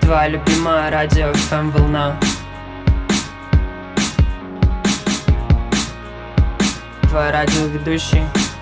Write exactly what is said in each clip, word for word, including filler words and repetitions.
Твоя любимая радио эф эм волна. Твой радиоведущий.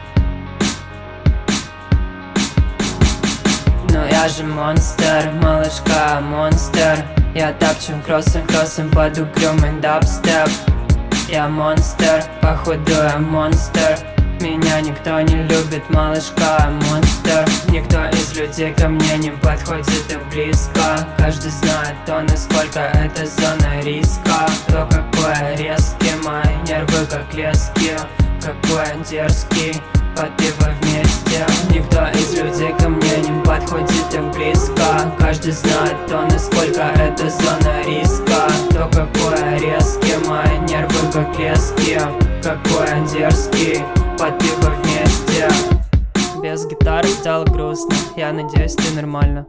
Но я же монстр, малышка, монстр. Я тапчу кроссом, кроссом под угрюмый дабстеп. Я монстр, походу я монстр. Меня никто не любит, малышка, монстр. Никто из людей ко мне не подходит и близко. Каждый знает то, насколько это зона риска. То, какой я резкий, мои нервы как лески. Какой я дерзкий, под пиво вместе. Никто из людей ко мне не подходит и близко. Каждый знает то, насколько это зона риска. То, какой я резкий, мои нервы как лески. Какой я дерзкий, под пиво вместе. Без гитары стало грустно. Я надеюсь, ты нормально.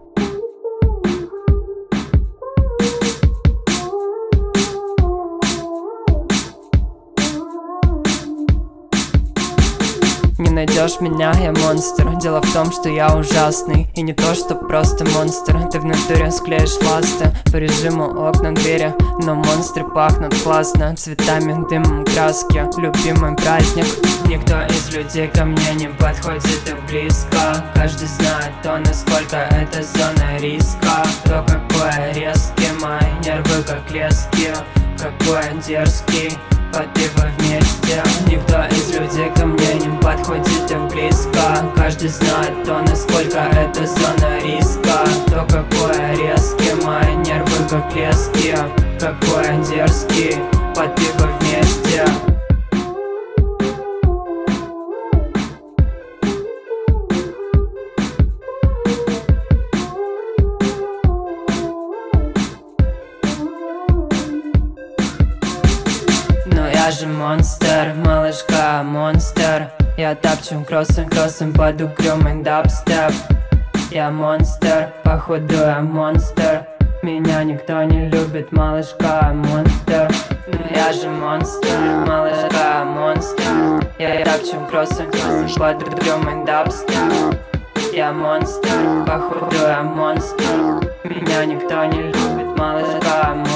Не найдешь меня, я монстр. Дело в том, что я ужасный. И не то, что просто монстр. Ты в натуре склеишь ласты по режиму окна, двери. Но монстры пахнут классно, цветами, дымом, краски. Любимый праздник. Никто из людей ко мне не подходит и близко. Каждый знает то, насколько это зона риска. То, какой я резкий, мои нервы как лески. Какой я дерзкий, под пиво вместе. Никто из людей ко мне не подходит и близко. Каждый знает то, насколько это зона риска. То, какой я резкий, мои нервы как лески. Какой я дерзкий, под пиво вместе. Я же монстр, малышка, монстр. Я тапчу кроссом, кроссом под угрюмый дабстеп. Я монстр, походу я монстр. Меня никто не любит, малышка, монстр. Я же монстр, малышка, монстр. Я тапчу кроссом, кроссом под угрюмый дабстеп. Я монстр, походу я монстр. Меня никто не любит, малышка, монстр.